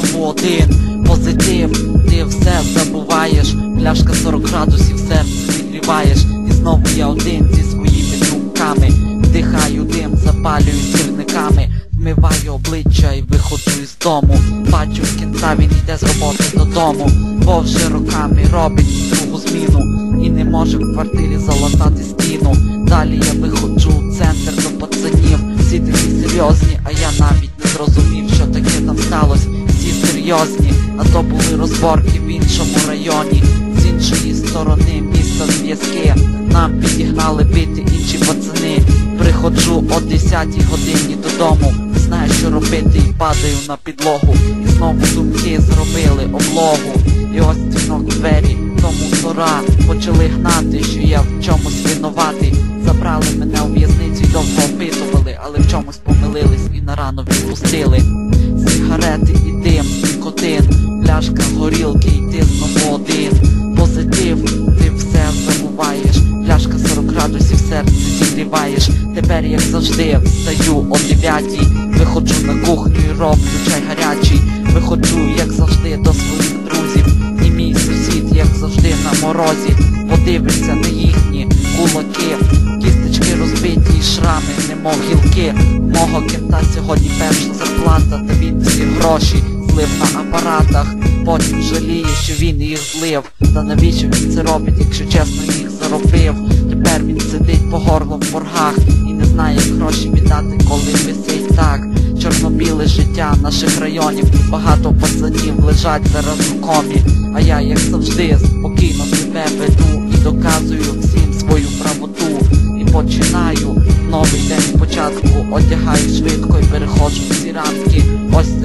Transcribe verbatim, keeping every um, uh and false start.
знову один. Позитив, ти все забуваєш, пляшка сорок градусів, серце зігріваєш. І знову я один зі своїми думками, вдихаю дим, запалюю сірниками, вмиваю обличчя і виходжу із дому. Бачу кінця, він йде з роботи додому, бо вже роками робить другу зміну і не може в квартирі залатати стіну. Далі я виходжу в центр до пацанів, всі такі серйозні, а я навіть не зрозумів, що таке там сталося. Всі серйозні, а то були розборки в іншому районі. З іншої сторони міста зв'язки, нам підігнали бити інші пацани. Приходжу о десятій годині додому, не знаю, що робити, і падаю на підлогу. І знову думки зробили облогу. І ось дзвінок у двері до мусора, почали гнати, що я в чомусь винуватий. Забрали мене у в'язницю і довго опитували, але в чомусь помилились і на рану відпустили. Сигарети і дим, нікотин, пляшка горілки і ти знову один. Позитив, ти все забуваєш, пляшка сорок градусів, серце зігріваєш. Тепер, як завжди, встаю о дев'ятій, виходжу на кухню і роблю чай гарячий. Виходжу, як завжди, до своїх друзів, і мій сусід, як завжди, на морозі. Подивиться на їхні кулаки, кісточки розбиті і шрами, немов гілки. Мого кента сьогодні перша зарплата, та він всі гроші злив на апаратах. Потім жаліє, що він їх злив. Та навіщо він це робить, якщо чесно їх заробив? Тепер він сидить по горло в боргах і не знає, як гроші віддати, коли висить так. Чорно-біле життя наших районів, багато пацанів лежать зараз у комі. А я, як завжди, спокійно себе веду і доказую всім свою правоту. І починаю новий день спочатку, одягаю швидко і переходжу в ці рамки. Ось